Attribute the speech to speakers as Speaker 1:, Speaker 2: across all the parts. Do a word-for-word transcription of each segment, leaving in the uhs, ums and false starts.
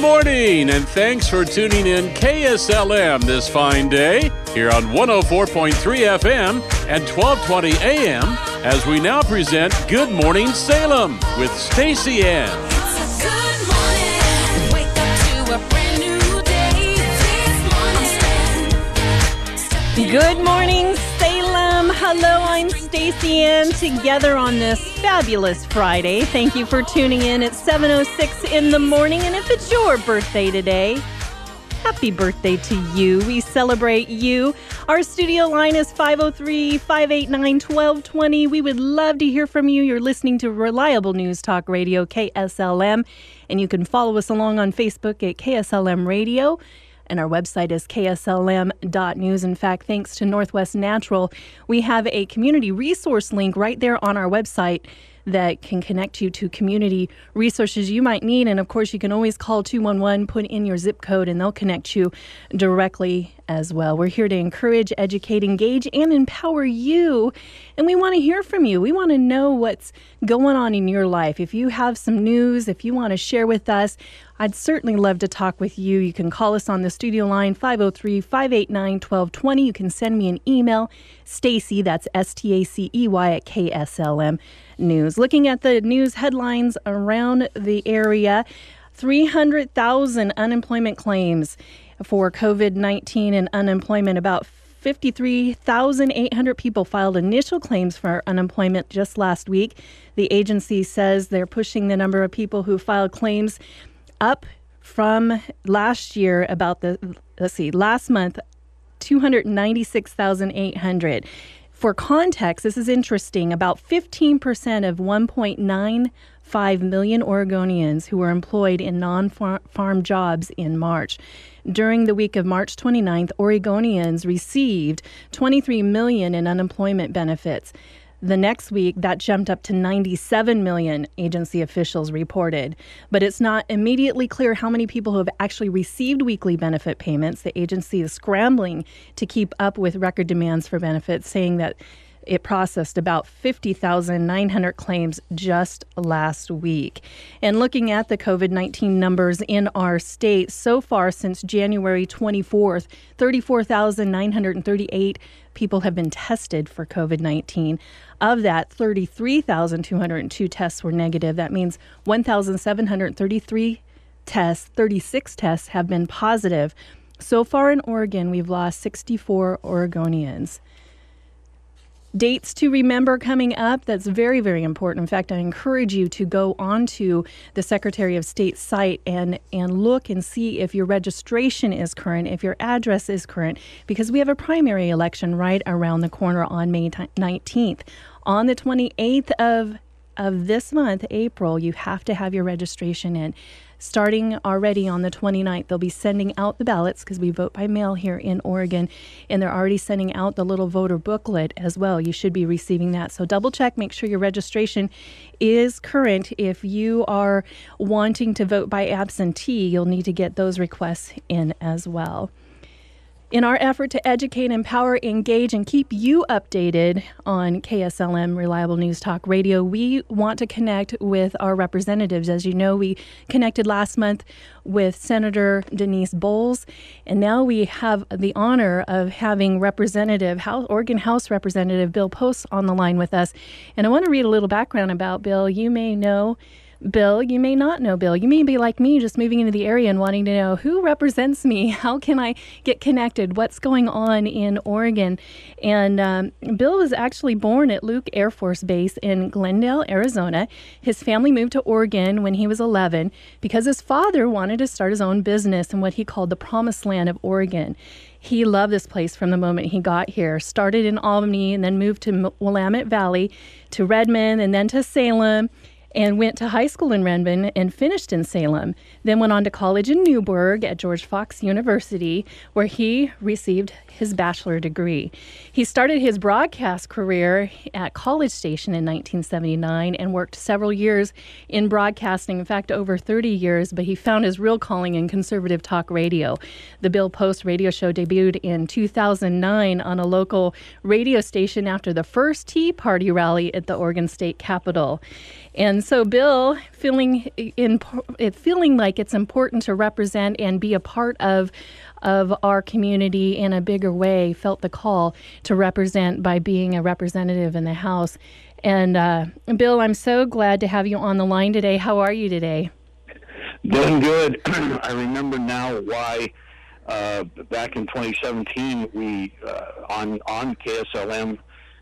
Speaker 1: morning, and thanks for tuning in K S L M this fine day here on one oh four point three F M and twelve twenty A M as we now present Good Morning Salem with Stacy Ann.
Speaker 2: It's a good morning. Wake up to a brand new day. This morning.
Speaker 3: Good morning, Salem. Hello, I'm Stacy Ann, together on this fabulous Friday. Thank you for tuning in at seven oh six in the morning. And if it's your birthday today, happy birthday to you. We celebrate you. Our studio line is five oh three, five eight nine, one two two oh. We would love to hear from you. You're listening to Reliable News Talk Radio, K S L M. And you can follow us along on Facebook at K S L M Radio. And our website is K S L M dot news. In fact, thanks to Northwest Natural, we have a community resource link right there on our website that can connect you to community resources you might need. And of course, you can always call two one one, put in your zip code, and they'll connect you directly as well. We're here to encourage, educate, engage, and empower you. And we want to hear from you. We want to know what's going on in your life. If you have some news, if you want to share with us, I'd certainly love to talk with you. You can call us on the studio line, five oh three, five eight nine, one two two oh. You can send me an email, Stacy, that's S T A C E Y, at K S L M News. Looking at the news headlines around the area, three hundred thousand unemployment claims for COVID nineteen and unemployment. About fifty-three thousand eight hundred people filed initial claims for unemployment just last week. The agency says they're pushing the number of people who filed claims up from last year, about the, let's see, last month, two hundred ninety-six thousand eight hundred. For context, this is interesting. About fifteen percent of one point nine five million Oregonians who were employed in non-farm jobs in March. During the week of March twenty-ninth, Oregonians received twenty-three million dollars in unemployment benefits. The next week, that jumped up to ninety-seven million, agency officials reported. But it's not immediately clear how many people who have actually received weekly benefit payments. The agency is scrambling to keep up with record demands for benefits, saying that it processed about fifty thousand nine hundred claims just last week. And looking at the COVID nineteen numbers in our state, so far since January twenty-fourth, thirty-four thousand nine hundred thirty-eight people have been tested for COVID nineteen. Of that, thirty-three thousand two hundred two tests were negative. That means one thousand seven hundred thirty-three tests, thirty-six tests have been positive. So far in Oregon, we've lost sixty-four Oregonians. Dates to remember coming up, that's very, very important. In fact, I encourage you to go onto the Secretary of State's site and, and look and see if your registration is current, if your address is current, because we have a primary election right around the corner on May nineteenth. On the twenty-eighth of, of this month, April, you have to have your registration in. Starting already on the twenty-ninth, they'll be sending out the ballots because we vote by mail here in Oregon, and they're already sending out the little voter booklet as well. You should be receiving that. So double check, make sure your registration is current. If you are wanting to vote by absentee, you'll need to get those requests in as well. In our effort to educate, empower, engage, and keep you updated on K S L M Reliable News Talk Radio, we want to connect with our representatives. As you know, we connected last month with Senator Denise Bowles, and now we have the honor of having Representative, House, Oregon House Representative Bill Post on the line with us. And I want to read a little background about Bill. You may know Bill, you may not know Bill. You may be like me, just moving into the area and wanting to know who represents me. How can I get connected? What's going on in Oregon? And um, Bill was actually born at Luke Air Force Base in Glendale, Arizona. His family moved to Oregon when he was eleven because his father wanted to start his own business in what he called the Promised Land of Oregon. He loved this place from the moment he got here. Started in Albany and then moved to Willamette Valley, to Redmond, and then to Salem, and went to high school in Redmond and finished in Salem. Then went on to college in Newburgh at George Fox University, where he received his bachelor degree. He started his broadcast career at College Station in nineteen seventy-nine and worked several years in broadcasting, in fact, over thirty years, but he found his real calling in conservative talk radio. The Bill Post radio show debuted in two thousand nine on a local radio station after the first Tea Party rally at the Oregon State Capitol. And So, Bill, feeling in, feeling like it's important to represent and be a part of of our community in a bigger way, felt the call to represent by being a representative in the House. And uh, Bill, I'm so glad to have you on the line today. How are you today?
Speaker 4: Doing good. I remember now why uh, back in twenty seventeen we uh, on on K S L M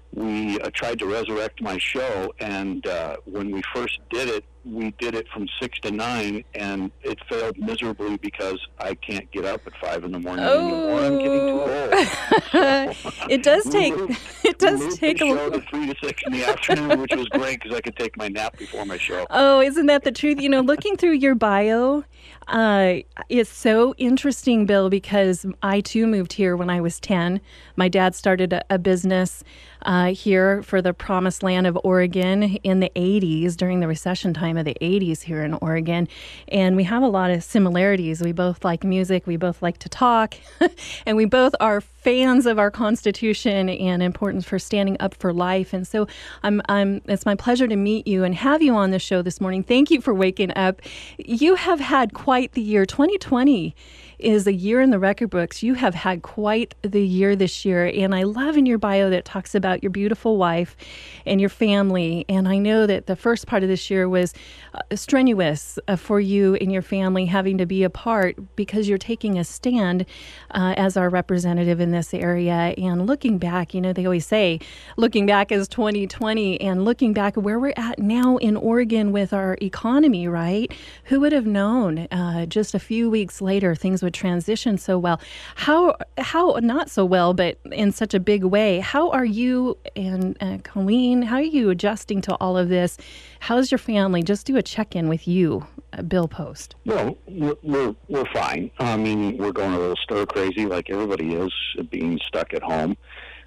Speaker 4: we uh, tried to resurrect my show, and uh, when we first did it, we did it from six to nine, and it failed miserably because I can't get up at five in the morning
Speaker 3: Oh.
Speaker 4: anymore. I'm getting too old.
Speaker 3: It does
Speaker 4: We
Speaker 3: take
Speaker 4: moved-
Speaker 3: it
Speaker 4: we
Speaker 3: does
Speaker 4: moved
Speaker 3: take
Speaker 4: the
Speaker 3: a
Speaker 4: show
Speaker 3: little.
Speaker 4: to three to six in the afternoon, which was great because I could take my nap before my show.
Speaker 3: Oh, isn't that the truth? You know, looking through your bio, uh, it's so interesting, Bill, because I too moved here when I was ten. My dad started a, a business uh, here for the promised land of Oregon in the eighties, during the recession time of the eighties here in Oregon. And we have a lot of similarities. We both like music, we both like to talk, and we both are fans of our Constitution and importance for standing up for life. And so I'm, I'm, it's my pleasure to meet you and have you on the show this morning. Thank you for waking up. You have had quite the year. twenty twenty is a year in the record books. You have had quite the year this year. And I love in your bio that it talks about your beautiful wife and your family. And I know that the first part of this year was uh, strenuous uh, for you and your family, having to be apart because you're taking a stand uh, as our representative in this area. And looking back, you know, they always say, looking back is twenty twenty, and looking back where we're at now in Oregon with our economy, right? Who would have known uh, just a few weeks later things would transition so well? How, how not so well, but in such a big way. How are you and uh, Colleen, how are you adjusting to all of this? How's your family? Just do a check-in with you, uh, Bill Post.
Speaker 4: Well, we're, we're we're fine. I mean, we're going a little stir crazy like everybody is, being stuck at home.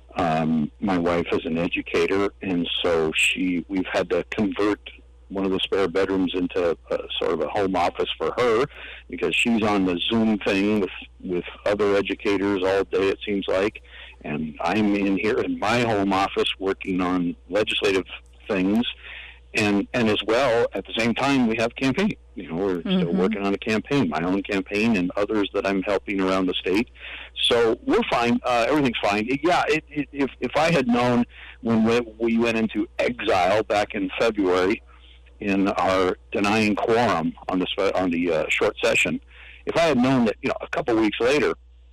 Speaker 4: Um, my wife is an educator, and so she we've had to convert one of the spare bedrooms into a, sort of a home office for her because she's on the Zoom thing with with other educators all day, it seems like, and I'm in here in my home office working on legislative things. And and as well, at the same time, we have campaign. You know, we're mm-hmm. still working on a campaign, my own campaign, and others that I'm helping around the state. So we're fine. Uh, everything's fine. It, yeah, it, it, if if I had known when we, we went into exile back in February in our denying quorum on the spe- on the uh, short session, if I had known that, you know, a couple weeks later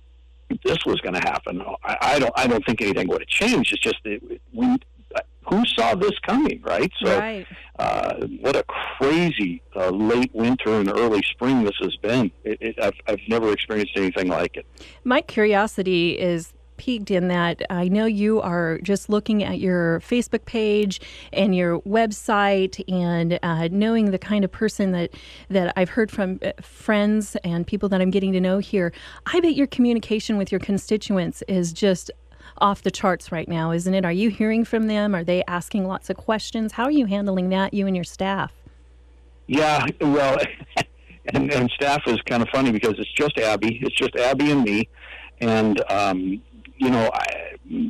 Speaker 4: this was going to happen, I, I don't I don't think anything would have changed. It's just that we. Who saw this coming, right? So,
Speaker 3: Right.
Speaker 4: Uh, what a crazy uh, late winter and early spring this has been. It, it, I've, I've never experienced anything like it.
Speaker 3: My curiosity is piqued in that I know you are just looking at your Facebook page and your website and uh, knowing the kind of person that, that I've heard from uh, friends and people that I'm getting to know here. I bet your communication with your constituents is just off the charts right now, isn't it? Are you hearing from them? Are they asking lots of questions? How are you handling that, you and your staff?
Speaker 4: Yeah, well, and, and staff is kind of funny because it's just Abby. It's just Abby and me. And, um, you know, I,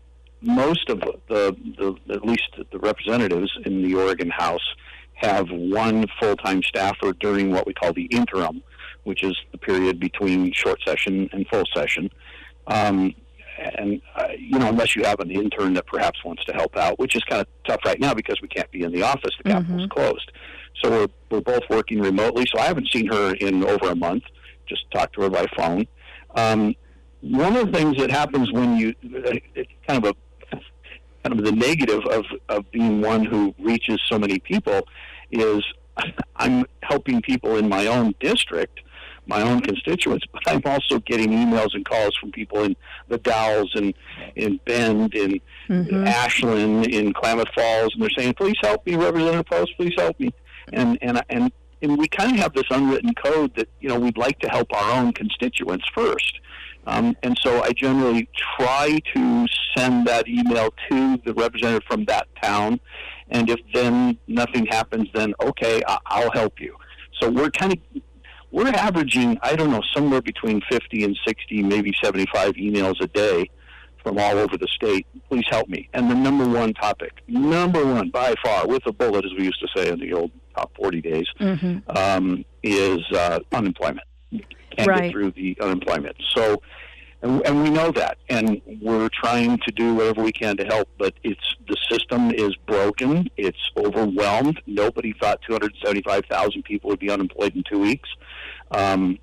Speaker 4: most of the, the, at least the representatives in the Oregon House have one full-time staffer during what we call the interim, which is the period between short session and full session. Um, And, uh, you know, unless you have an intern that perhaps wants to help out, which is kind of tough right now because we can't be in the office. The Capitol's
Speaker 3: Mm-hmm.
Speaker 4: closed. So we're, we're both working remotely. So I haven't seen her in over a month, just talked to her by phone. Um, one of the things that happens when you, it's kind of a, kind of the negative of, of being one who reaches so many people is I'm helping people in my own district, my own constituents, but I'm also getting emails and calls from people in the Dalles and in Bend, in
Speaker 3: Mm-hmm.
Speaker 4: Ashland, in Klamath Falls, and they're saying, "Please help me, Representative Post. Please help me." And and and and we kind of have this unwritten code that, you know, we'd like to help our own constituents first. Um, and so I generally try to send that email to the representative from that town. And if then nothing happens, then okay, I- I'll help you. So we're kind of We're averaging, I don't know, somewhere between fifty and sixty, maybe seventy-five emails a day from all over the state, please help me. And the number one topic, number one by far, with a bullet, as we used to say in the old top forty days, mm-hmm. um, is uh, unemployment. Can't
Speaker 3: right.
Speaker 4: get through the unemployment. So, and, and we know that, and we're trying to do whatever we can to help, but it's the system is broken. It's overwhelmed. Nobody thought two hundred seventy-five thousand people would be unemployed in two weeks. Um,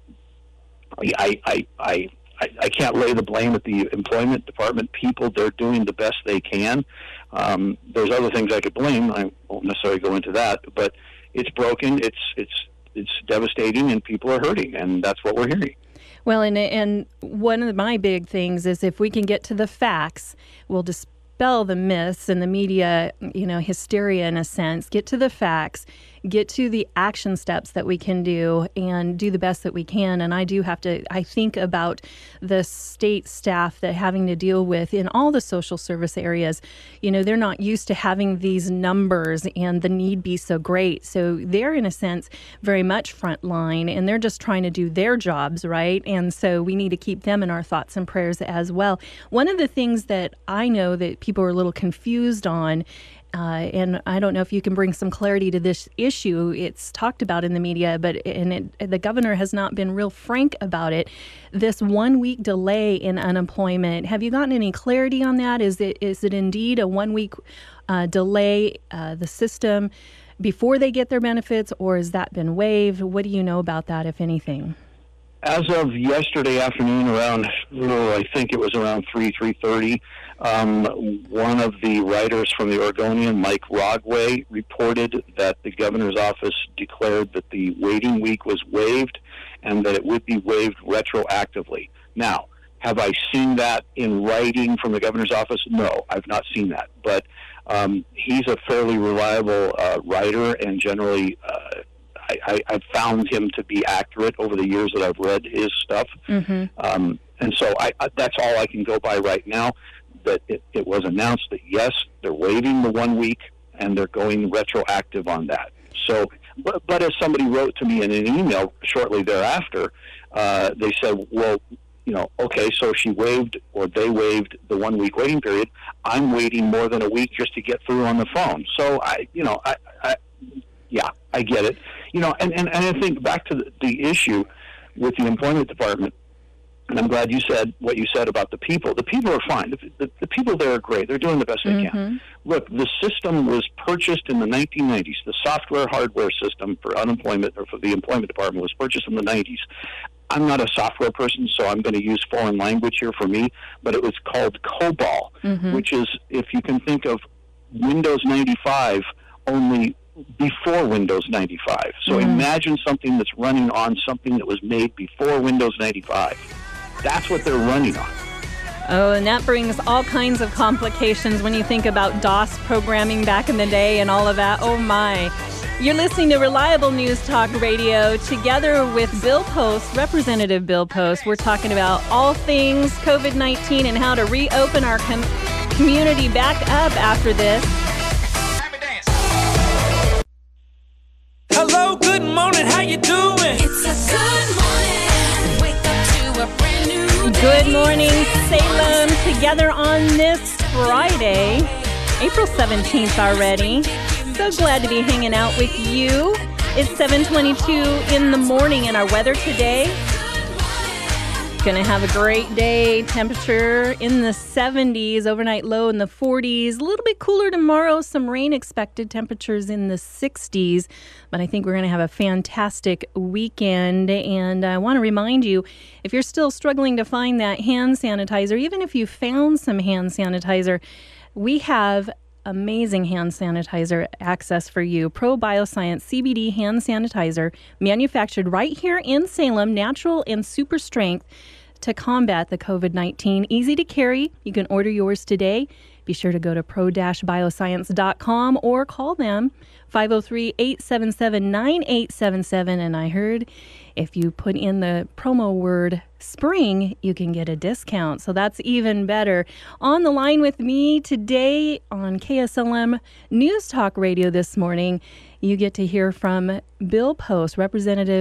Speaker 4: I, I, I, I, I can't lay the blame at the employment department people. They're doing the best they can. Um, there's other things I could blame. I won't necessarily go into that, but it's broken. It's it's it's devastating, and people are hurting, and that's what we're hearing.
Speaker 3: Well, and and one of my big things is if we can get to the facts, we'll dispel the myths and the media, you know, hysteria in a sense. Get to the facts. Get to the action steps that we can do and do the best that we can. And I do have to, I think about the state staff that having to deal with in all the social service areas. You know, they're not used to having these numbers and the need be so great. So they're, in a sense, very much frontline, and they're just trying to do their jobs, right? And so we need to keep them in our thoughts and prayers as well. One of the things that I know that people are a little confused on, Uh, and I don't know if you can bring some clarity to this issue. It's talked about in the media, but and it, the governor has not been real frank about it. This one-week delay in unemployment. Have you gotten any clarity on that? Is it is it indeed a one-week uh, delay, uh, the system, before they get their benefits, or has that been waived? What do you know about that, if anything?
Speaker 4: As of yesterday afternoon, around oh, I think it was around three three thirty, um, one of the writers from the Oregonian, Mike Rogway, reported that the governor's office declared that the waiting week was waived and that it would be waived retroactively. Now, have I seen that in writing from the governor's office? No, I've not seen that. But um, he's a fairly reliable uh, writer, and generally uh, I, I've found him to be accurate over the years that I've read his stuff. Mm-hmm. Um, and so I, I, that's all I can go by right now, that it, it was announced that, yes, they're waiving the one week and they're going retroactive on that. So, but, but as somebody wrote to me in an email shortly thereafter, uh, they said, well, you know, okay, so she waived or they waived the one week waiting period. I'm waiting more than a week just to get through on the phone. So I, you know, I, I yeah, I get it. You know, and, and, and I think back to the, the issue with the employment department, and I'm glad you said what you said about the people. The people are fine. The, the, the people there are great. They're doing the best they mm-hmm. can. Look, the system was purchased in the nineteen nineties. The software hardware system for unemployment or for the employment department was purchased in the nineties. I'm not a software person, so I'm going to use foreign language here for me, but it was called COBOL, mm-hmm. which is, if you can think of Windows ninety-five only before Windows ninety-five. So mm. imagine something that's running on something that was made before Windows ninety-five. That's what they're running on.
Speaker 3: Oh, and that brings all kinds of complications when you think about DOS programming back in the day and all of that. Oh, my. You're listening to Reliable News Talk Radio together with Bill Post, Representative Bill Post. We're talking about all things COVID nineteen and how to reopen our com- community back up after this.
Speaker 5: Hello, good morning, how you doing?
Speaker 2: It's a good morning. Wake up to a brand new day.
Speaker 3: Good morning, Salem. Together on this Friday, April seventeenth already. So glad to be hanging out with you. It's seven twenty-two in the morning, and our weather today, going to have a great day. Temperature in the seventies, overnight low in the forties. A little bit cooler tomorrow. Some rain expected. Temperatures in the sixties. But I think we're going to have a fantastic weekend. And I want to remind you, if you're still struggling to find that hand sanitizer, even if you found some hand sanitizer, we have amazing hand sanitizer access for you. Pro Bioscience C B D hand sanitizer, manufactured right here in Salem, natural and super strength to combat the COVID nineteen. Easy to carry. You can order yours today. Be sure to go to pro dash bioscience dot com or call them five oh three, eight seven seven, nine eight seven seven. And I heard if you put in the promo word spring, you can get a discount. So that's even better. On the line with me today on K S L M News Talk Radio this morning, you get to hear from Bill Post, Representative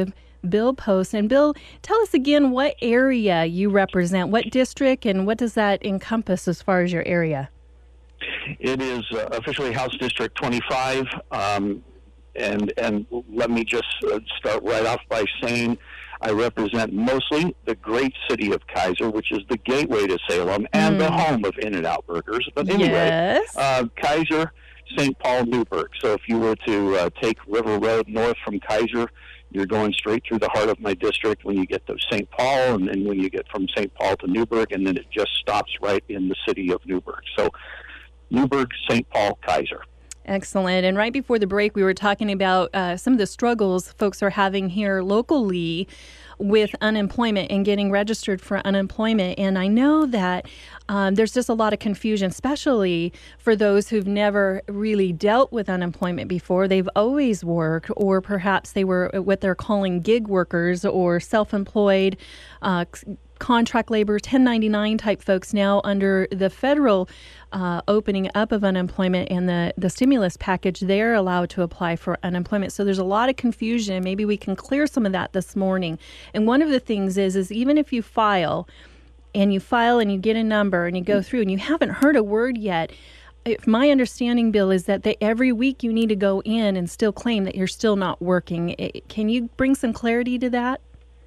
Speaker 3: Bill Post. And Bill, tell us again what area you represent, what district, and what does that encompass as far as your area?
Speaker 4: It is uh, officially House District twenty-five, um, and and let me just uh, start right off by saying I represent mostly the great city of Kaiser, which is the gateway to Salem and mm. the home of In-N-Out Burgers. But anyway,
Speaker 3: yes.
Speaker 4: uh, Kaiser, Saint Paul, Newburgh. So if you were to uh, take River Road north from Kaiser, you're going straight through the heart of my district when you get to Saint Paul, and then when you get from Saint Paul to Newburgh, and then it just stops right in the city of Newburgh. So Newburgh, Saint Paul, Kaiser.
Speaker 3: Excellent. And right before the break, we were talking about uh, some of the struggles folks are having here locally with unemployment and getting registered for unemployment. And I know that um, there's just a lot of confusion, especially for those who've never really dealt with unemployment before. They've always worked, or perhaps they were what they're calling gig workers or self-employed uh, contract labor, ten ninety-nine type folks. Now under the federal uh, opening up of unemployment and the, the stimulus package, they're allowed to apply for unemployment. So there's a lot of confusion. Maybe we can clear some of that this morning. And one of the things is, is even if you file and you file and you get a number and you go through and you haven't heard a word yet, if my understanding, Bill, is that they, every week you need to go in and still claim that you're still not working. It, can you bring some clarity to that?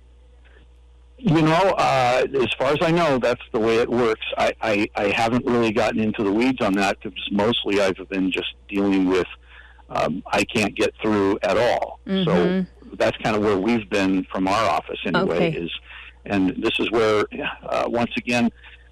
Speaker 4: You know, uh, as far as I know, that's the way it works. I, I, I haven't really gotten into the weeds on that because mostly I've been just dealing with um, I can't get through at all. Mm-hmm. So that's kind of where we've been from our office anyway.
Speaker 3: Okay.
Speaker 4: Is, and this is where, uh, once again,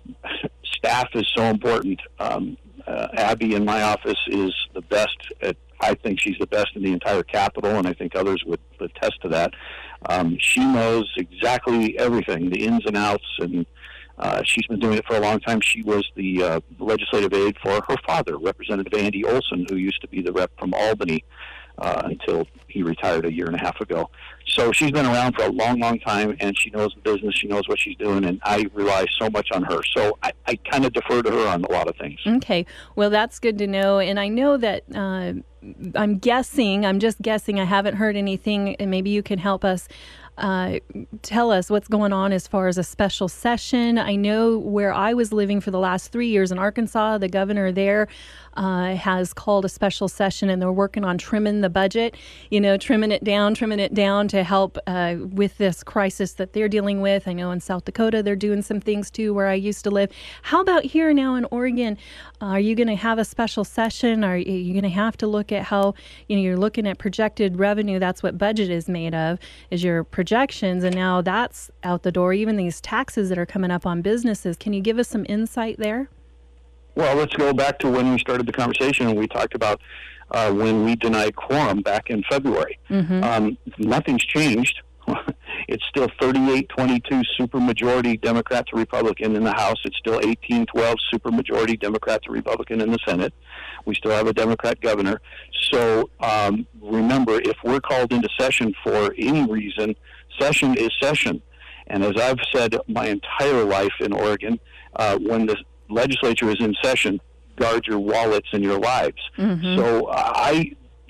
Speaker 4: staff is so important. Um, uh, Abby in my office is the best at, I think she's the best in the entire Capitol, and I think others would attest to that. Um, she knows exactly everything, the ins and outs, and uh, she's been doing it for a long time. She was the uh, legislative aide for her father, Representative Andy Olson, who used to be the rep from Albany uh, until he retired a year and a half ago. So she's been around for a long, long time, and she knows the business. She knows what she's doing, and I rely so much on her. So I, I kind of defer to her on a lot of things.
Speaker 3: Okay. Well, that's good to know. And I know that uh, I'm guessing, I'm just guessing, I haven't heard anything, and maybe you can help us uh, tell us what's going on as far as a special session. I know where I was living for the last three years in Arkansas, the governor there uh, has called a special session, and they're working on trimming the budget, you know, trimming it down, trimming it down to help uh, with this crisis that they're dealing with. I know in South Dakota, they're doing some things too where I used to live. How about here now in Oregon? Uh, are you going to have a special session? Are you going to have to look at how, you know, you're looking at projected revenue? That's what budget is made of, is your projections. And now that's out the door. Even these taxes that are coming up on businesses. Can you give us some insight there?
Speaker 4: Well, let's go back to when we started the conversation and we talked about uh, when we denied quorum back in February. Mm-hmm. Um, nothing's changed. It's still thirty-eight twenty-two supermajority Democrat to Republican in the House. It's still eighteen twelve supermajority Democrat to Republican in the Senate. We still have a Democrat governor. So um, remember, if we're called into session for any reason, session is session. And as I've said my entire life in Oregon, uh, when the legislature is in session, guard your wallets and your lives. Mm-hmm. So I,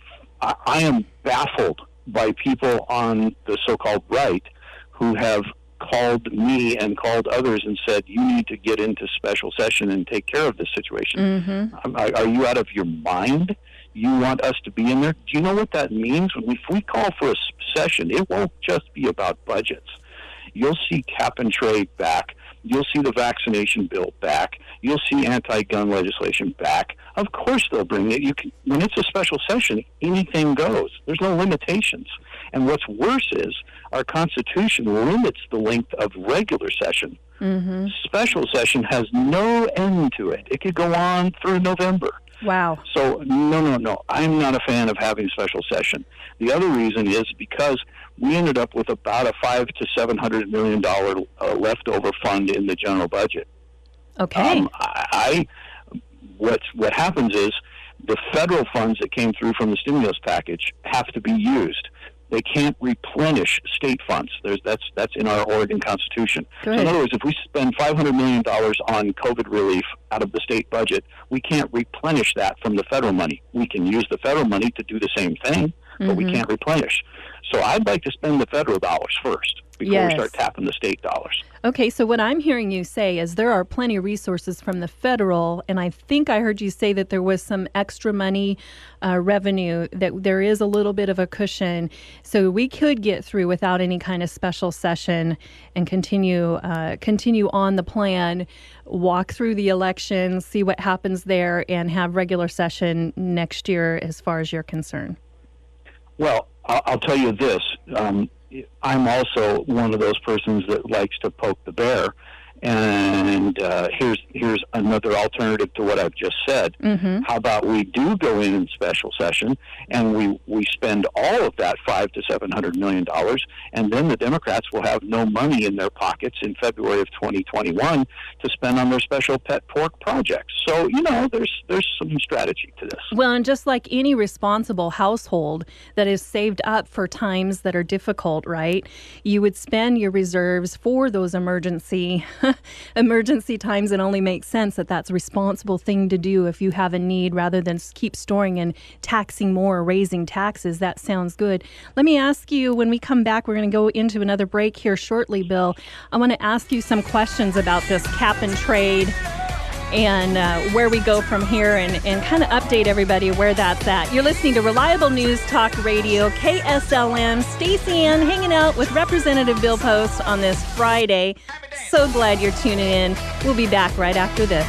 Speaker 4: I am baffled by people on the so-called right who have called me and called others and said, you need to get into special session and take care of this situation. Mm-hmm. Are, are you out of your mind? You want us to be in there? Do you know what that means? If we call for a session, it won't just be about budgets. You'll see cap and trade back. You'll see the vaccination bill back. You'll see anti-gun legislation back. Of course they'll bring it. You can, when it's a special session, anything goes. There's no limitations. And what's worse is our Constitution limits the length of regular session. Mm-hmm. Special session has no end to it. It could go on through November.
Speaker 3: Wow.
Speaker 4: So, no, no, no. I'm not a fan of having special session. The other reason is because we ended up with about a five to seven hundred million dollar uh, leftover fund in the general budget.
Speaker 3: Okay.
Speaker 4: Um, I, I what what happens is the federal funds that came through from the stimulus package have to be used. They can't replenish state funds. There's that's that's in our Oregon Constitution. So in other words, if we spend five hundred million dollars on COVID relief out of the state budget, we can't replenish that from the federal money. We can use the federal money to do the same thing, but
Speaker 3: Mm-hmm.
Speaker 4: we can't replenish. So I'd like to spend the federal dollars first before
Speaker 3: Yes.
Speaker 4: we start tapping the state dollars.
Speaker 3: Okay, so what I'm hearing you say is there are plenty of resources from the federal, and I think I heard you say that there was some extra money uh, revenue, that there is a little bit of a cushion, so we could get through without any kind of special session and continue uh, continue on the plan, walk through the election, see what happens there, and have regular session next year as far as you're concerned.
Speaker 4: Well, I'll, I'll tell you this. Um, I'm also one of those persons that likes to poke the bear. And uh, here's here's another alternative to what I've just said.
Speaker 3: Mm-hmm.
Speaker 4: How about we do go in in special session and we, we spend all of that five to seven hundred million dollars, and then the Democrats will have no money in their pockets in February of twenty twenty-one to spend on their special pet pork projects. So you know, there's there's some strategy to this.
Speaker 3: Well, and just like any responsible household that is saved up for times that are difficult, right? You would spend your reserves for those emergency emergency times. It only makes sense that that's a responsible thing to do if you have a need, rather than keep storing and taxing more or raising taxes. That sounds good. Let me ask you, when we come back, we're going to go into another break here shortly, Bill. I want to ask you some questions about this cap and trade and uh, where we go from here, and, and kind of update everybody where that's at. You're listening to Reliable News Talk Radio, K S L M. Stacey Ann hanging out with Representative Bill Post on this Friday. So glad you're tuning in. We'll be back right after this.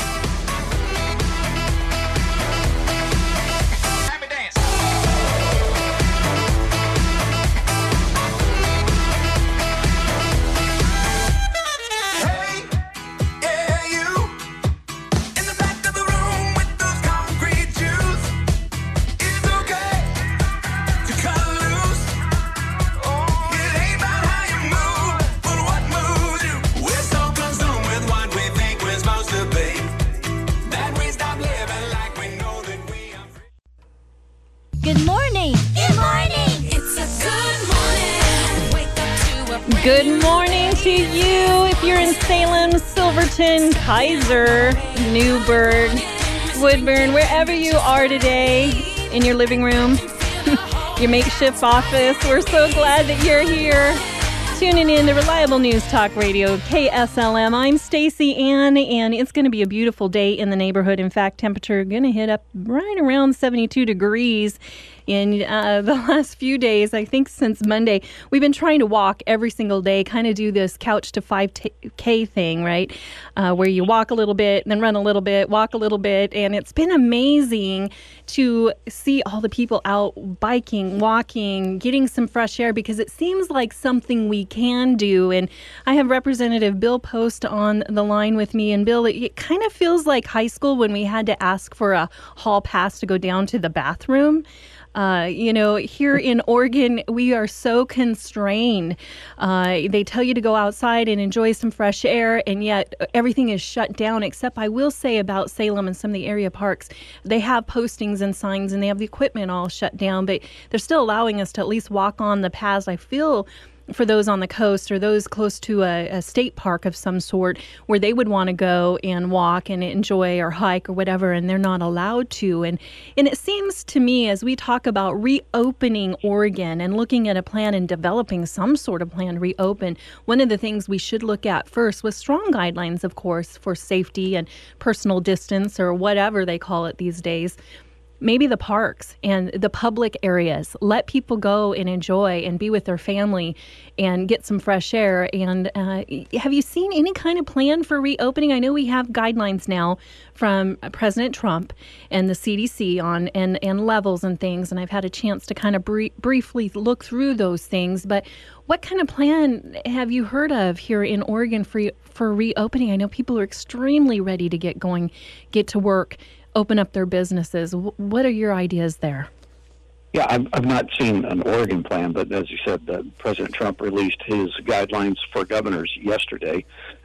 Speaker 2: Good morning. Good morning. It's a good morning. Wake up to a
Speaker 3: Good morning to you. If you're in Salem, Silverton, Kaiser, Newburgh, Woodburn, wherever you are today, in your living room, your makeshift office, we're so glad that you're here. Tuning in to Reliable News Talk Radio, K S L M. I'm Stacey Ann, and it's going to be a beautiful day in the neighborhood. In fact, temperature going to hit up right around seventy-two degrees in uh, the last few days. I think since Monday, we've been trying to walk every single day, kind of do this couch to five K thing, right? Uh, where you walk a little bit, then run a little bit, walk a little bit, and it's been amazing to see all the people out biking, walking, getting some fresh air, because it seems like something we can do. And I have Representative Bill Post on the line with me. And Bill, it, it kind of feels like high school when we had to ask for a hall pass to go down to the bathroom. Uh, you know, here in Oregon, we are so constrained. Uh, they tell you to go outside and enjoy some fresh air, and yet everything is shut down, except I will say about Salem and some of the area parks, they have postings and signs and they have the equipment all shut down, but they're still allowing us to at least walk on the paths. I feel for those on the coast or those close to a, a state park of some sort where they would want to go and walk and enjoy or hike or whatever, and they're not allowed to. And and it seems to me, as we talk about reopening Oregon and looking at a plan and developing some sort of plan to reopen, one of the things we should look at first was strong guidelines, of course, for safety and personal distance or whatever they call it these days. Maybe the parks and the public areas. Let people go and enjoy and be with their family and get some fresh air. And uh, have you seen any kind of plan for reopening? I know we have guidelines now from President Trump and the C D C on and, and levels and things. And I've had a chance to kind of br- briefly look through those things. But what kind of plan have you heard of here in Oregon for, for reopening? I know people are extremely ready to get going, get to work, open up their businesses. What are your ideas there?
Speaker 4: Yeah, I've, I've not seen an Oregon plan, but as you said, uh, President Trump released his guidelines for governors yesterday.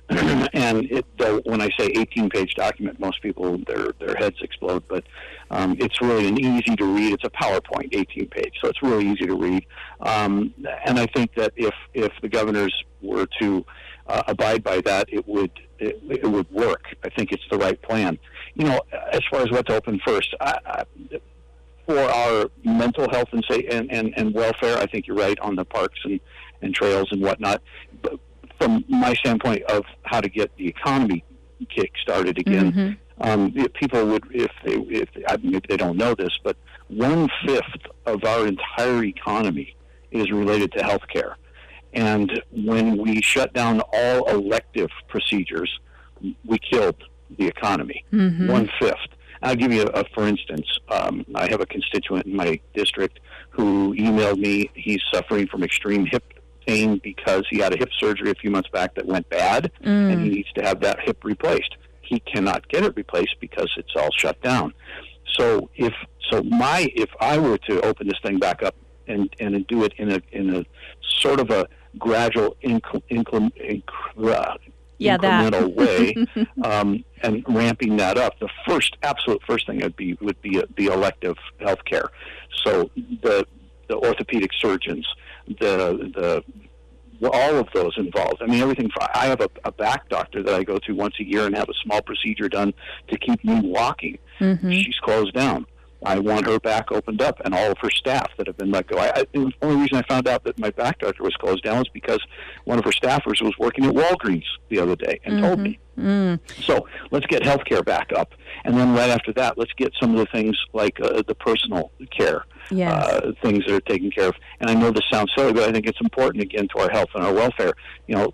Speaker 4: And it, uh, when I say eighteen-page document, most people, their their heads explode, but um, it's really an easy to read. It's a PowerPoint, eighteen-page, so it's really easy to read. Um, and I think that if, if the governors were to uh, abide by that, it would it, it would work. I think it's the right plan. You know, as far as what's open first, I, I, for our mental health and say and, and, and welfare, I think you're right on the parks and, and trails and whatnot. But from my standpoint of how to get the economy kick started again, mm-hmm. um, if people would, if they, if I mean, maybe they don't know this, but one fifth of our entire economy is related to healthcare. And when we shut down all elective procedures, we killed the economy. Mm-hmm. One fifth. I'll give you a, a for instance. Um, I have a constituent in my district who emailed me. He's suffering from extreme hip pain because he had a hip surgery a few months back that went bad, mm. and he needs to have that hip replaced. He cannot get it replaced because it's all shut down. So if so, my if I were to open this thing back up and and do it in a in a sort of a gradual incl, incl, incl, uh,
Speaker 3: yeah,
Speaker 4: incremental way, um, and ramping that up, the first absolute first thing would be would be the elective health care. So the the orthopedic surgeons, the the all of those involved. I mean, everything. From, I have a, a back doctor that I go to once a year and have a small procedure done to keep me walking. Mm-hmm. She's closed down. I want her back opened up, and all of her staff that have been let go. I, I, the only reason I found out that my back doctor was closed down was because one of her staffers was working at Walgreens the other day and mm-hmm. told me. Mm. So let's get healthcare back up, and then right after that, let's get some of the things like uh, the personal care, yes. uh, things that are taken care of. And I know this sounds silly, but I think it's important again to our health and our welfare. You know,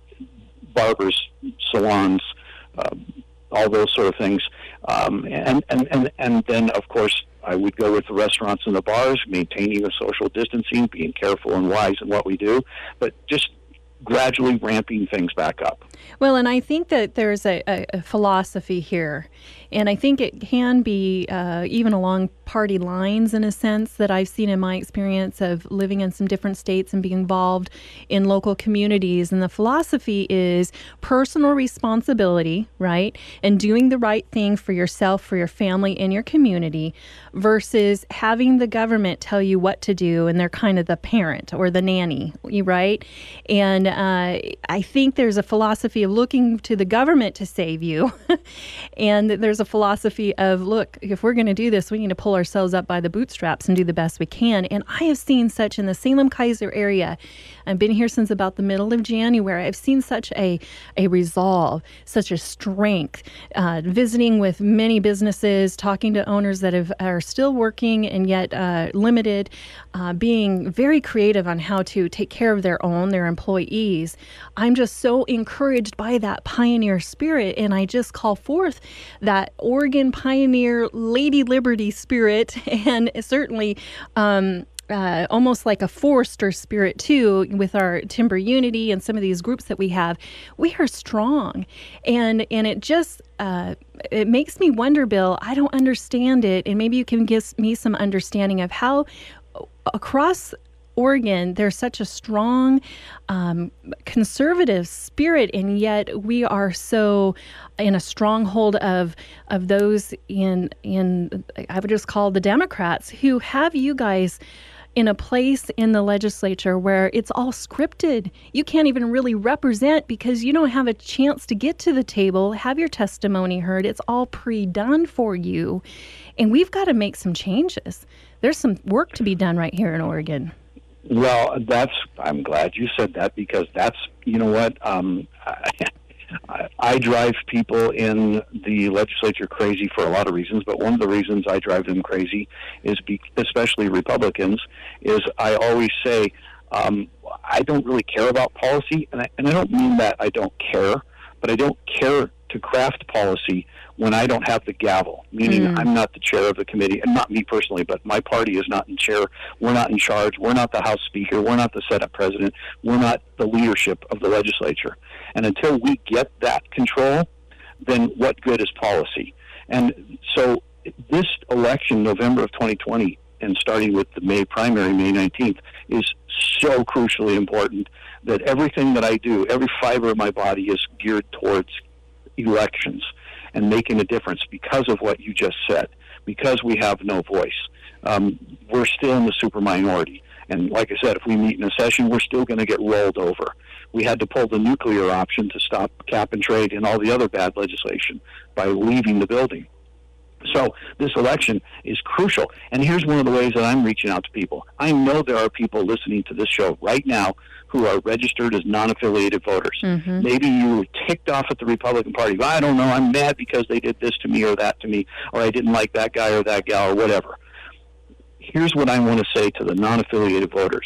Speaker 4: barbers, salons. Um, all those sort of things. Um, and, and, and, and then, of course, I would go with the restaurants and the bars, maintaining the social distancing, being careful and wise in what we do, but just gradually ramping things back up.
Speaker 3: Well, and I think that there's a, a, a philosophy here, and I think it can be uh, even along party lines in a sense that I've seen in my experience of living in some different states and being involved in local communities. And the philosophy is personal responsibility, right? And doing the right thing for yourself, for your family, and your community versus having the government tell you what to do, and they're kind of the parent or the nanny, right? And uh, I think there's a philosophy of looking to the government to save you. And there's a philosophy of, look, if we're going to do this, we need to pull ourselves up by the bootstraps and do the best we can. And I have seen such in the Salem-Keizer area. I've been here since about the middle of January. I've seen such a, a resolve, such a strength, uh, visiting with many businesses, talking to owners that have, are still working and yet uh, limited, uh, being very creative on how to take care of their own, their employees. I'm just so encouraged by that pioneer spirit, and I just call forth that Oregon pioneer Lady Liberty spirit, and certainly um, uh, almost like a Forester spirit too, with our Timber Unity and some of these groups that we have. We are strong, and and it just uh, it makes me wonder, Bill. I don't understand it, and maybe you can give me some understanding of how across Oregon, there's such a strong um, conservative spirit, and yet we are so in a stronghold of of those in in I would just call the Democrats, who have you guys in a place in the legislature where it's all scripted. You can't even really represent because you don't have a chance to get to the table, have your testimony heard. It's all pre-done for you, and we've got to make some changes. There's some work to be done right here in Oregon.
Speaker 4: Well, that's, I'm glad you said that, because that's, you know what, um, I, I drive people in the legislature crazy for a lot of reasons, but one of the reasons I drive them crazy is, be, especially Republicans, is I always say, um, I don't really care about policy, and I, and I don't mean that I don't care, but I don't care to craft policy when I don't have the gavel, meaning mm. I'm not the chair of the committee, and not me personally, but my party is not in chair. We're not in charge. We're not the House Speaker. We're not the Senate President. We're not the leadership of the legislature. And until we get that control, then what good is policy? And so this election, November of twenty twenty, and starting with the May primary, May nineteenth, is so crucially important that everything that I do, every fiber of my body is geared towards elections and making a difference because of what you just said, because we have no voice. Um, we're still in the super minority. And like I said, if we meet in a session, we're still going to get rolled over. We had to pull the nuclear option to stop cap and trade and all the other bad legislation by leaving the building. So this election is crucial. And here's one of the ways that I'm reaching out to people. I know there are people listening to this show right now who are registered as non-affiliated voters. Mm-hmm. Maybe you were ticked off at the Republican Party. I don't know. I'm mad because they did this to me or that to me, or I didn't like that guy or that gal or whatever. Here's what I want to say to the non-affiliated voters.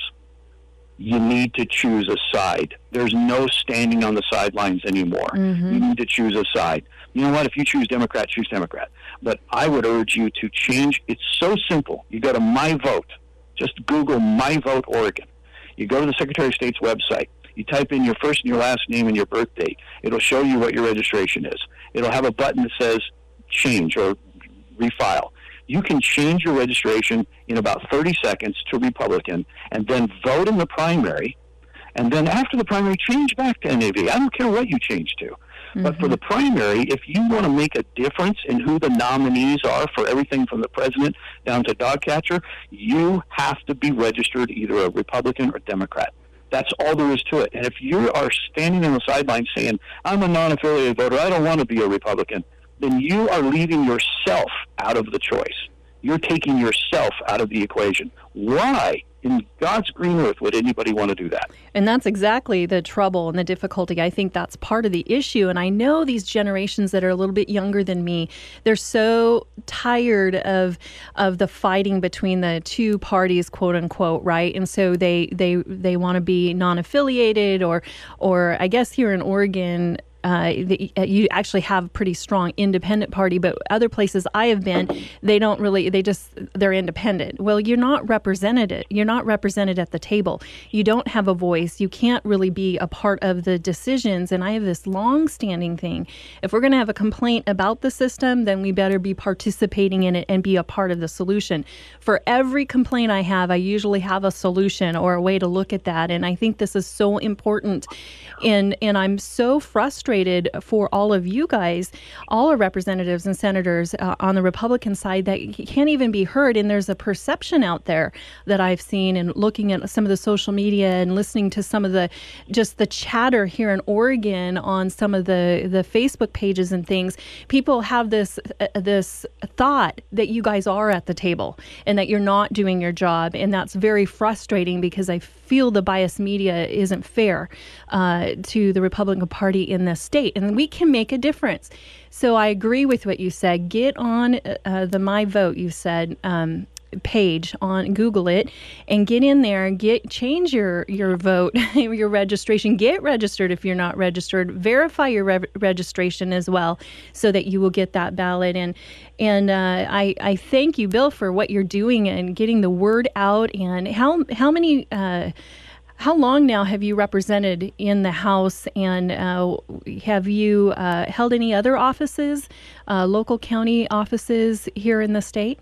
Speaker 4: You need to choose a side. There's no standing on the sidelines anymore. Mm-hmm. You need to choose a side. You know what? If you choose Democrat, choose Democrat. But I would urge you to change. It's so simple. You go to My Vote. Just Google My Vote Oregon. You go to the Secretary of State's website. You type in your first and your last name and your birth date. It'll show you what your registration is. It'll have a button that says change or refile. You can change your registration in about thirty seconds to Republican and then vote in the primary. And then after the primary, change back to N A V. I don't care what you change to. Mm-hmm. But for the primary, if you want to make a difference in who the nominees are for everything from the president down to dog catcher, you have to be registered either a Republican or Democrat. That's all there is to it. And if you are standing on the sidelines saying, I'm a non-affiliated voter, I don't want to be a Republican, then you are leaving yourself out of the choice. You're taking yourself out of the equation. Why in God's green earth would anybody want to do that?
Speaker 3: And that's exactly the trouble and the difficulty. I think that's part of the issue. And I know these generations that are a little bit younger than me, they're so tired of of the fighting between the two parties, quote unquote, right? And so they they they want to be non-affiliated, or or I guess here in Oregon, Uh, the, uh, you actually have a pretty strong independent party, but other places I have been, they don't really, they just, they're independent. Well, you're not represented. You're not represented at the table. You don't have a voice. You can't really be a part of the decisions. And I have this long-standing thing. If we're going to have a complaint about the system, then we better be participating in it and be a part of the solution. For every complaint I have, I usually have a solution or a way to look at that. And I think this is so important. And, and I'm so frustrated for all of you guys, all our representatives and senators uh, on the Republican side, that can't even be heard. And there's a perception out there that I've seen, and looking at some of the social media and listening to some of the just the chatter here in Oregon on some of the, the Facebook pages and things. People have this uh, this thought that you guys are at the table and that you're not doing your job. And that's very frustrating, because I feel the biased media isn't fair uh, to the Republican Party in this state, and we can make a difference. So I agree with what you said. Get on uh, the My Vote, you said, um, page on Google it, and get in there and get change your your vote, your registration. Get registered if you're not registered. Verify your re- registration as well, so that you will get that ballot. And and uh, I I thank you, Bill, for what you're doing and getting the word out. And how how many. Uh, How long now have you represented in the House, and uh, have you uh, held any other offices, uh, local county offices here in the state?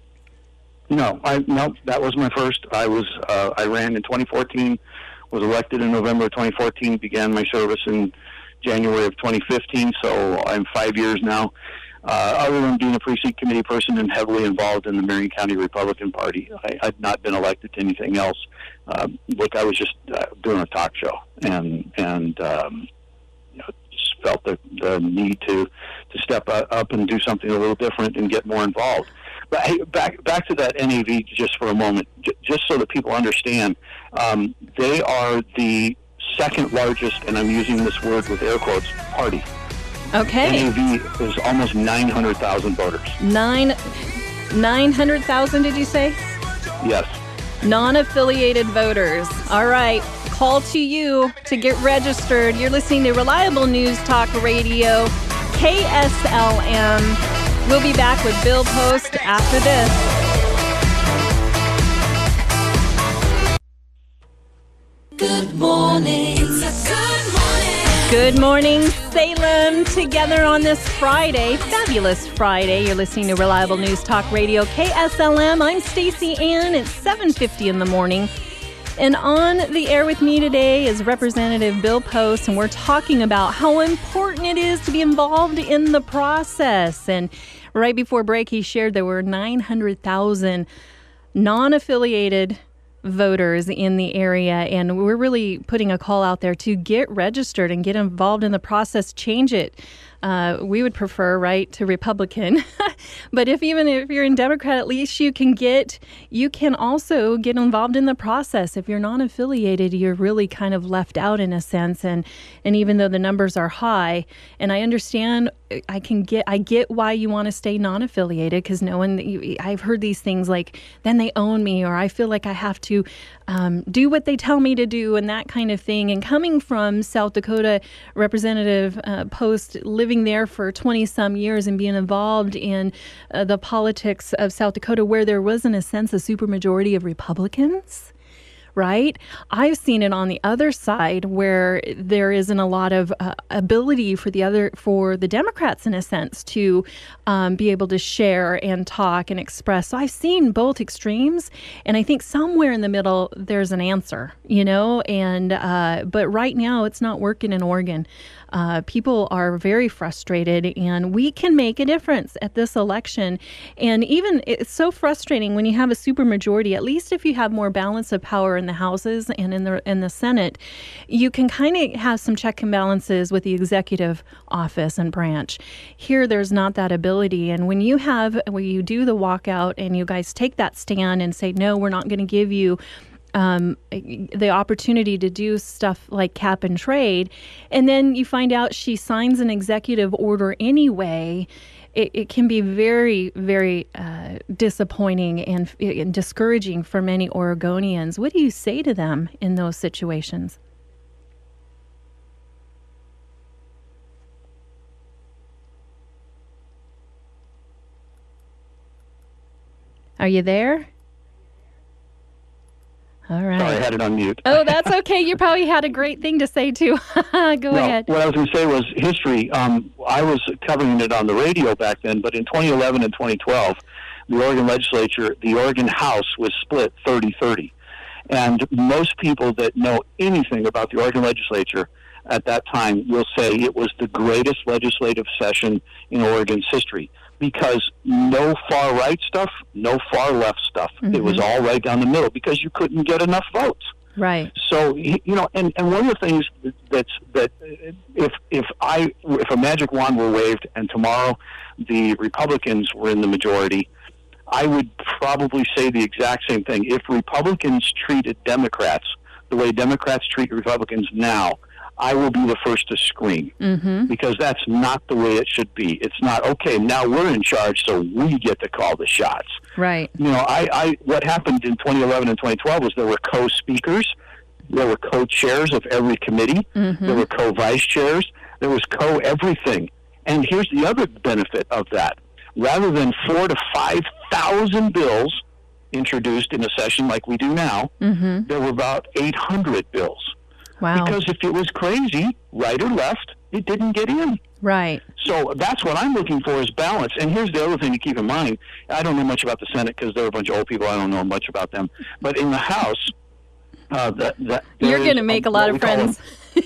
Speaker 4: No, I no, that was my first. I was uh, I ran in twenty fourteen, was elected in November of twenty fourteen, began my service in January of twenty fifteen, so I'm five years now. Uh, other than being a precinct committee person and heavily involved in the Marion County Republican Party, I, I've not been elected to anything else. Uh, look, I was just uh, doing a talk show, and and um, you know, just felt the, the need to to step up and do something a little different and get more involved. But hey, back back to that N A V just for a moment, j- just so that people understand, um, they are the second largest, and I'm using this word with air quotes, party.
Speaker 3: Okay.
Speaker 4: N A V is almost nine hundred thousand voters.
Speaker 3: Nine, nine hundred thousand, did you say?
Speaker 4: Yes.
Speaker 3: Non-affiliated voters. All right. Call to you to get registered. You're listening to Reliable News Talk Radio, K S L M. We'll be back with Bill Post after this.
Speaker 2: Good morning. It's a good morning.
Speaker 3: Good morning, Salem. Together on this Friday, fabulous Friday. You're listening to Reliable News Talk Radio, K S L M. I'm Stacey Ann. It's seven fifty in the morning. And on the air with me today is Representative Bill Post, and we're talking about how important it is to be involved in the process. And right before break, he shared there were nine hundred thousand non-affiliated voters in the area, and we're really putting a call out there to get registered and get involved in the process. Change it. Uh, we would prefer, right, to Republican. But if even if you're in Democrat, at least you can get, you can also get involved in the process. If you're non-affiliated, you're really kind of left out in a sense. And, and even though the numbers are high, and I understand, I can get, I get why you want to stay non-affiliated, because no one, I've heard these things like, then they own me, or I feel like I have to um, do what they tell me to do, and that kind of thing. And coming from South Dakota, Representative uh, Post, living there for twenty some years and being involved in uh, the politics of South Dakota, where there was, in a sense, a supermajority of Republicans, right? I've seen it on the other side, where there isn't a lot of uh, ability for the other, for the Democrats, in a sense, to um, be able to share and talk and express. So I've seen both extremes, and I think somewhere in the middle there's an answer, you know. And uh, but right now it's not working in Oregon. Uh, people are very frustrated, and we can make a difference at this election. And even it's so frustrating when you have a supermajority. At least if you have more balance of power in the houses and in the in the Senate, you can kind of have some check and balances with the executive office and branch. Here, there's not that ability. And when you have, when you do the walkout and you guys take that stand and say, no, we're not going to give you Um, the opportunity to do stuff like cap and trade, and then you find out she signs an executive order anyway, it, it can be very, very uh, disappointing and, and discouraging for many Oregonians. What do you say to them in those situations? Are you there? All right.
Speaker 4: Sorry, I had it on mute.
Speaker 3: Oh, that's okay. You probably had a great thing to say, too. Go
Speaker 4: no,
Speaker 3: ahead.
Speaker 4: What I was going to say was history. Um, I was covering it on the radio back then, but in twenty eleven and twenty twelve, the Oregon legislature, the Oregon House was split thirty thirty. And most people that know anything about the Oregon legislature at that time will say it was the greatest legislative session in Oregon's history, because no far-right stuff, no far-left stuff. Mm-hmm. It was all right down the middle, because you couldn't get enough votes.
Speaker 3: Right.
Speaker 4: So, you know, and, and one of the things that's, that if if I if a magic wand were waved and tomorrow the Republicans were in the majority, I would probably say the exact same thing. If Republicans treated Democrats the way Democrats treat Republicans now, I will be the first to scream, mm-hmm. because that's not the way it should be. It's not, okay, now we're in charge, so we get to call the shots.
Speaker 3: Right.
Speaker 4: You know, I, I what happened in twenty eleven and twenty twelve was there were co-speakers, there were co-chairs of every committee, mm-hmm. there were co-vice chairs, there was co-everything. And here's the other benefit of that. Rather than four to five thousand bills introduced in a session like we do now, mm-hmm. there were about eight hundred bills.
Speaker 3: Wow.
Speaker 4: Because if it was crazy, right or left, it didn't get in.
Speaker 3: Right.
Speaker 4: So that's what I'm looking for, is balance. And here's the other thing to keep in mind. I don't know much about the Senate because they're a bunch of old people. I don't know much about them. But in the House, uh, that, that
Speaker 3: you're going to make a, a lot of friends.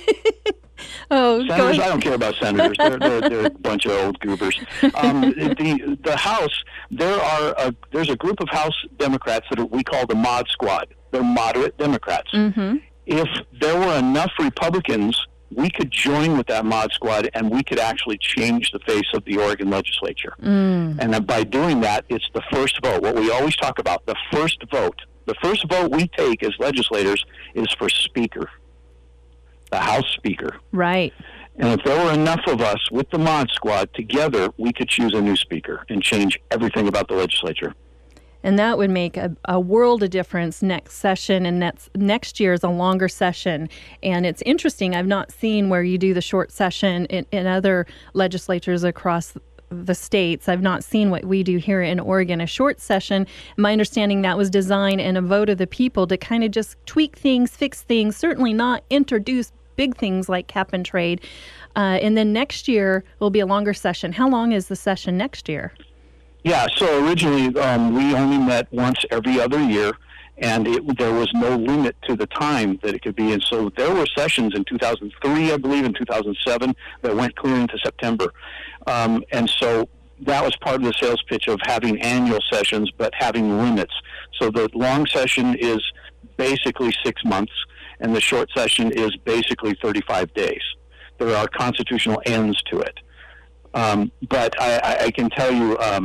Speaker 3: Oh,
Speaker 4: senators, I don't care about senators. They're, they're, they're a bunch of old goobers. Um, the the House, there are a, there's a group of House Democrats that are, we call the Mod Squad. They're moderate Democrats. Mm-hmm. If there were enough Republicans, we could join with that Mod Squad, and we could actually change the face of the Oregon legislature. Mm. And by doing that, it's the first vote. What we always talk about, the first vote. The first vote we take as legislators is for Speaker, the House Speaker.
Speaker 3: Right.
Speaker 4: And if there were enough of us with the Mod Squad together, we could choose a new Speaker and change everything about the legislature.
Speaker 3: And that would make a, a world of difference next session, and next, next year is a longer session. And it's interesting, I've not seen where you do the short session in, in other legislatures across the states. I've not seen what we do here in Oregon, a short session. My understanding, that was designed and a vote of the people to kind of just tweak things, fix things, certainly not introduce big things like cap and trade. Uh, and then next year will be a longer session. How long is the session next year?
Speaker 4: Yeah, so originally um, we only met once every other year, and it, there was no limit to the time that it could be. And so there were sessions in two thousand three, I believe, in two thousand seven, that went clear into September. Um, and so that was part of the sales pitch of having annual sessions, but having limits. So the long session is basically six months, and the short session is basically thirty-five days. There are constitutional ends to it. Um, but I, I can tell you, um,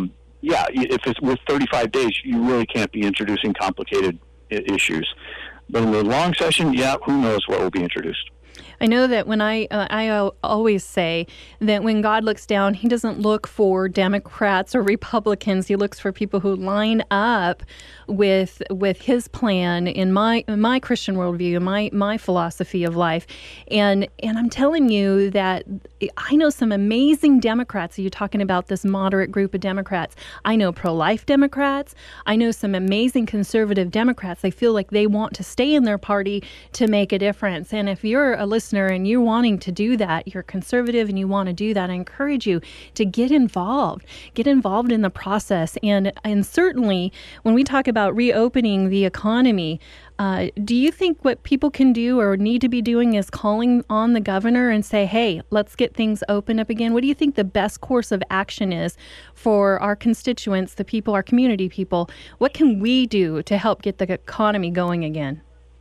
Speaker 4: yeah, if it's with thirty-five days, you really can't be introducing complicated I- issues. But in the long session, yeah, who knows what will be introduced.
Speaker 3: I know that when I uh, I uh, always say that when God looks down, he doesn't look for Democrats or Republicans. He looks for people who line up with with his plan in my in my Christian worldview, in my my philosophy of life. And and I'm telling you that I know some amazing Democrats. You're talking about this moderate group of Democrats. I know pro-life Democrats. I know some amazing conservative Democrats. They feel like they want to stay in their party to make a difference. And if you're a listener and you're wanting to do that, you're conservative and you want to do that, I encourage you to get involved. Get involved in the process. And and certainly when we talk about reopening the economy, uh, do you think what people can do or need to be doing is calling on the governor and say, hey, let's get things open up again? What do you think the best course of action is for our constituents, the people, our community people? What can we do to help get the economy going again?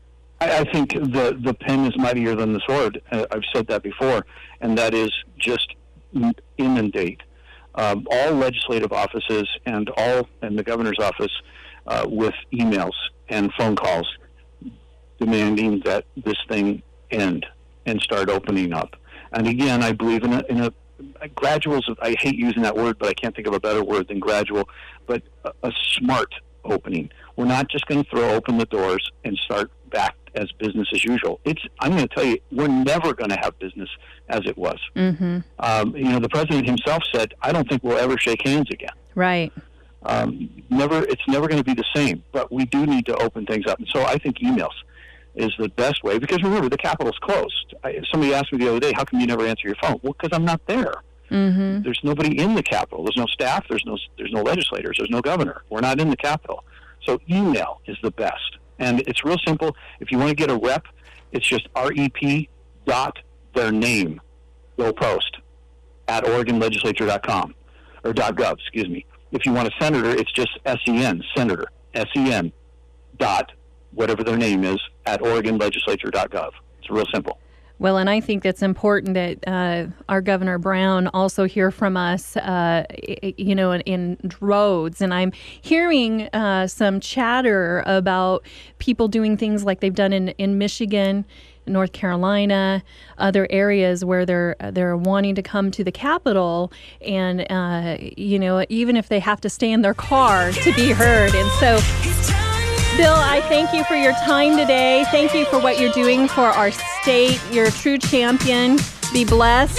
Speaker 4: I think the, the pen is mightier than the sword. Uh, I've said that before, and that is just inundate um, all legislative offices and all and the governor's office uh, with emails and phone calls demanding that this thing end and start opening up. And again, I believe in a, in a, a gradual. I hate using that word, but I can't think of a better word than gradual. But a, a smart opening. We're not just going to throw open the doors and start back as business as usual. It's. I'm going to tell you, we're never going to have business as it was.
Speaker 3: Mm-hmm.
Speaker 4: Um, you know, the president himself said, "I don't think we'll ever shake hands again."
Speaker 3: Right.
Speaker 4: Um, never. It's never going to be the same. But we do need to open things up. And so I think emails is the best way, because remember, the Capitol's closed. I, somebody asked me the other day, "How come you never answer your phone?" Well, because I'm not there.
Speaker 3: Mm-hmm.
Speaker 4: There's nobody in the Capitol. There's no staff. There's no. There's no legislators. There's no governor. We're not in the Capitol. So email is the best. And it's real simple. If you want to get a rep, it's just rep dot their name, go post, at Oregon Legislature dot com, or .gov, excuse me. If you want a senator, it's just sen, senator, sen, dot, whatever their name is, at Oregon Legislature dot gov. It's real simple.
Speaker 3: Well, and I think it's important that uh, our Governor Brown also hear from us, uh, you know, in, in droves. And I'm hearing uh, some chatter about people doing things like they've done in, in Michigan, North Carolina, other areas where they're they're wanting to come to the Capitol, and uh, you know, even if they have to stay in their car to be heard. And so, Bill, I thank you for your time today. Thank you for what you're doing for our state. You're a true champion. Be blessed.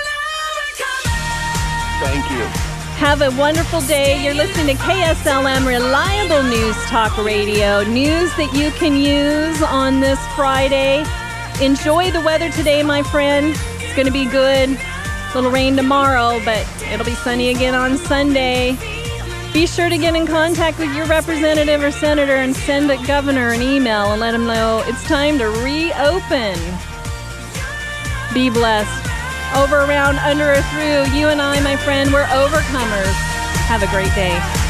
Speaker 4: Thank you.
Speaker 3: Have a wonderful day. You're listening to K S L M, reliable news talk radio. News that you can use on this Friday. Enjoy the weather today, my friend. It's going to be good. A little rain tomorrow, but it'll be sunny again on Sunday. Be sure to get in contact with your representative or senator and send the governor an email and let him know it's time to reopen. Be blessed. Over, around, under, or through, you and I, my friend, we're overcomers. Have a great day.